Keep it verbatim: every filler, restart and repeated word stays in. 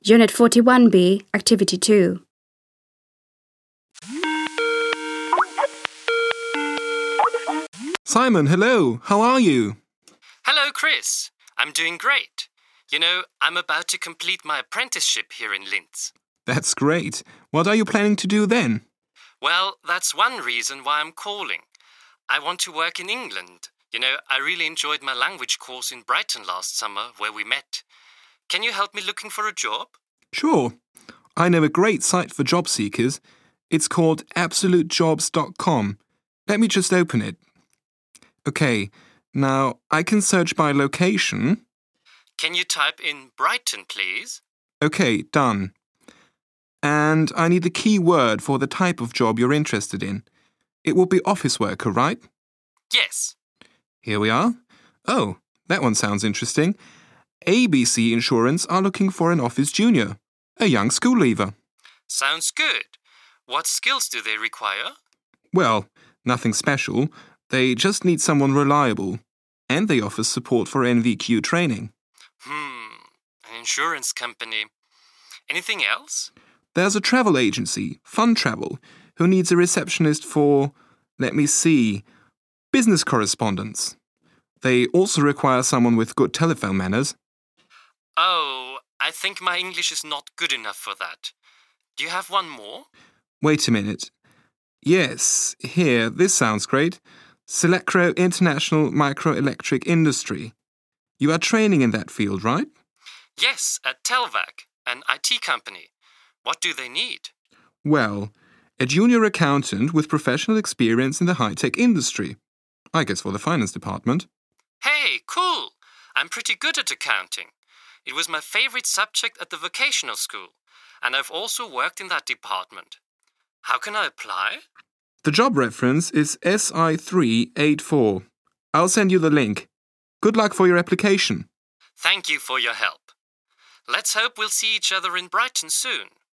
Unit forty-one B, Activity two. Simon, hello. How are you? Hello, Chris. I'm doing great. You know, I'm about to complete my apprenticeship here in Linz. That's great. What are you planning to do then? Well, that's one reason why I'm calling. I want to work in England. You know, I really enjoyed my language course in Brighton last summer where we met. Can you help me looking for a job? Sure. I know a great site for job seekers. It's called absolute jobs dot com. Let me just open it. Okay, now I can search by location. Can you type in Brighton, please? Okay, done. And I need the key word for the type of job you're interested in. It will be office worker, right? Yes. Here we are. Oh, that one sounds interesting. A B C Insurance are looking for an office junior, a young school leaver. Sounds good. What skills do they require? Well, nothing special. They just need someone reliable. And they offer support for N V Q training. Hmm, an insurance company. Anything else? There's a travel agency, Fun Travel, who needs a receptionist for, let me see, business correspondence. They also require someone with good telephone manners. Oh, I think my English is not good enough for that. Do you have one more? Wait a minute. Yes, here, this sounds great. Selecro International Microelectric Industry. You are training in that field, right? Yes, at Telvac, an I T company. What do they need? Well, a junior accountant with professional experience in the high-tech industry. I guess for the finance department. Hey, cool! I'm pretty good at accounting. It was my favorite subject at the vocational school, and I've also worked in that department. How can I apply? The job reference is S I three eight four. I'll send you the link. Good luck for your application. Thank you for your help. Let's hope we'll see each other in Brighton soon.